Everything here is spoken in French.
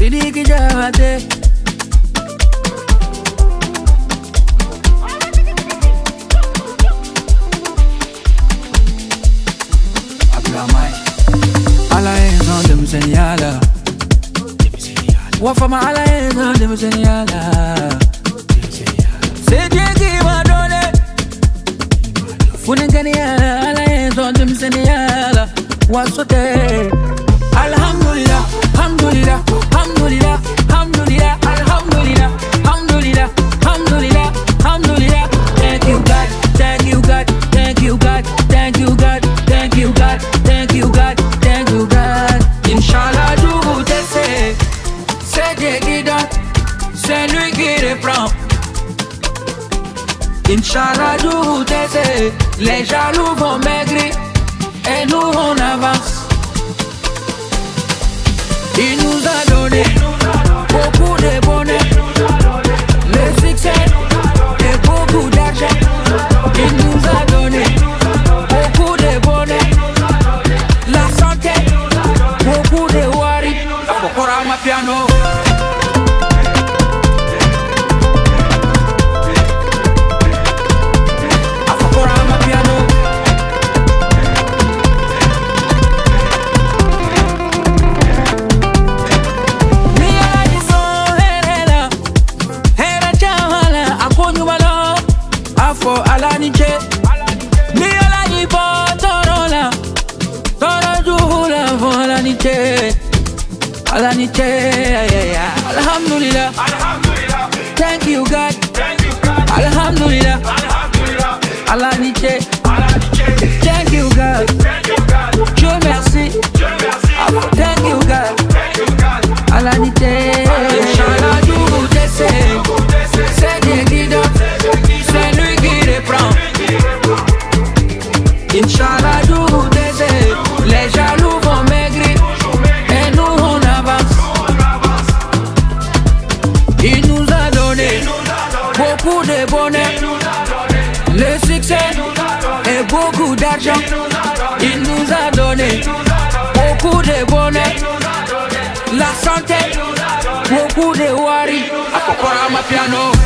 Sidiki Jabate. Ala eno de msenyala. Wafama ala eno de msenyala. Sidiki madone. Funengani ala eno de msenyala. Wasote. Alhamdulillah, alhamdulillah, alhamdulillah, alhamdulillah, alhamdulillah, alhamdulillah, alhamdulillah, alhamdulillah. Thank you God, thank you God, thank you God, thank you God, thank you God, thank you God, thank you God. Inch'Allah tout c'est Dieu qui donne, c'est lui qui reprend. Inch'Allah tout les jaloux vont maigrir et nous on avance. Il nous a donné beaucoup de bonheur, le succès et beaucoup d'argent. Il nous a donné beaucoup de bonheur, la santé, beaucoup de wari. Pokora ma piano. Alaniche, mi alani po torola, torojula po alaniche, alaniche, alhamdulillah, alhamdulillah, thank you God, alhamdulillah, alhamdulillah, alaniche, thank you God, Dieu merci, thank you God, alaniche, Inch'Allah tout c'est Dieu qui donne. Inch'Allah tout les jaloux vont maigrir et nous on avance. Il nous a donné beaucoup de bonheur, le succès et beaucoup d'argent. Il nous a donné beaucoup de bonheur, la santé, beaucoup de wari. Apokora ma piano.